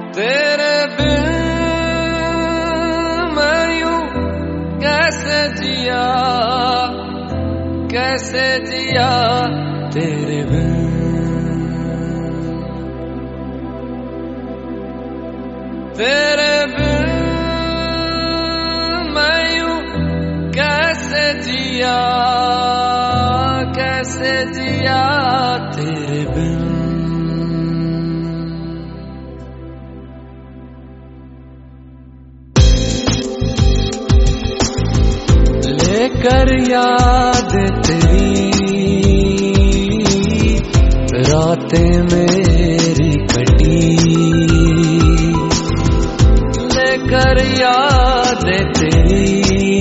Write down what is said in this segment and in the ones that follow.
तेरे बिन मैं यूं कैसे जिया तेरे बिन। तेरे बिन मैं यूं कैसे जिया तेरे बिन। लेकर याद तेरी रातें मेरी कटी, लेकर याद तेरी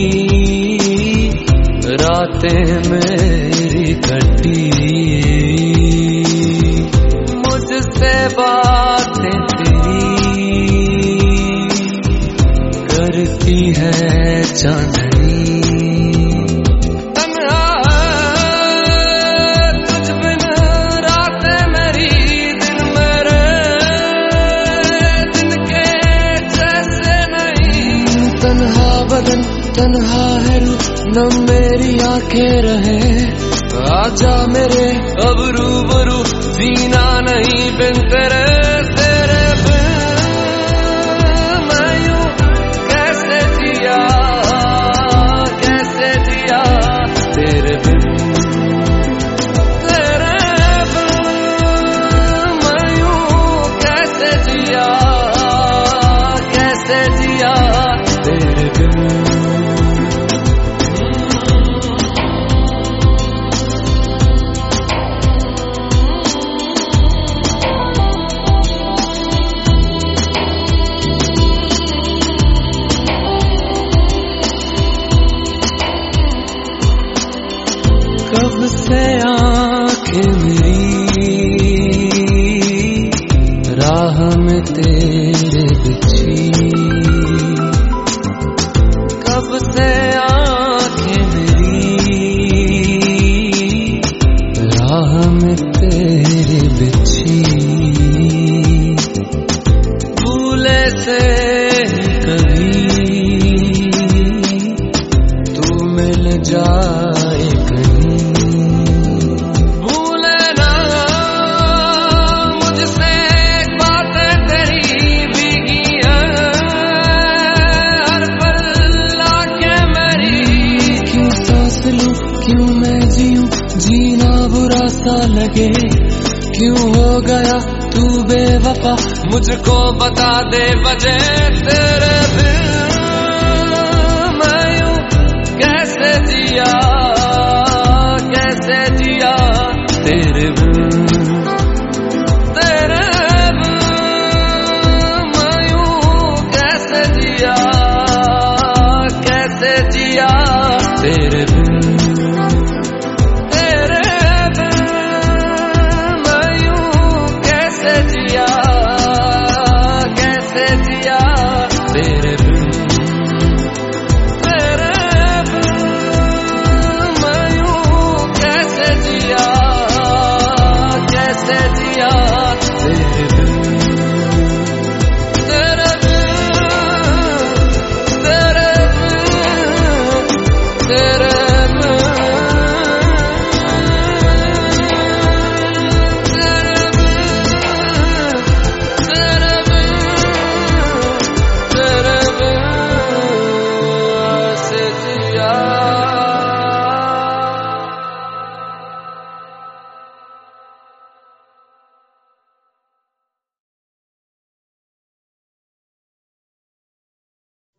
रातें मेरी कटी। मुझसे बातें तेरी करती है चांदनी। बदन तन्हा है न मेरी आंखें रहे, आजा मेरे अब रूबरू जीना नहीं बिन तेरे। तेरे बिन मैं यूं कैसे जिया तेरे बिन। तेरे बिन मैं यूं कैसे जिया तेरे बिन। कब से आंखें मेरी राह में तेरे बिछी, कब से आंखें मेरी राह में तेरे बिछी। भूले से कभी तू मिल जाए कहीं, भूले ना मुझसे बातें तेरी भीगी हैं हर पल आके मेरी। क्यों सांस लूं क्यों मैं जीऊं जीना बुरा सा लगे, क्यों हो गया तू बेवफा मुझको बता दे वजह। तेरे बिन मैं यूं कैसे जिया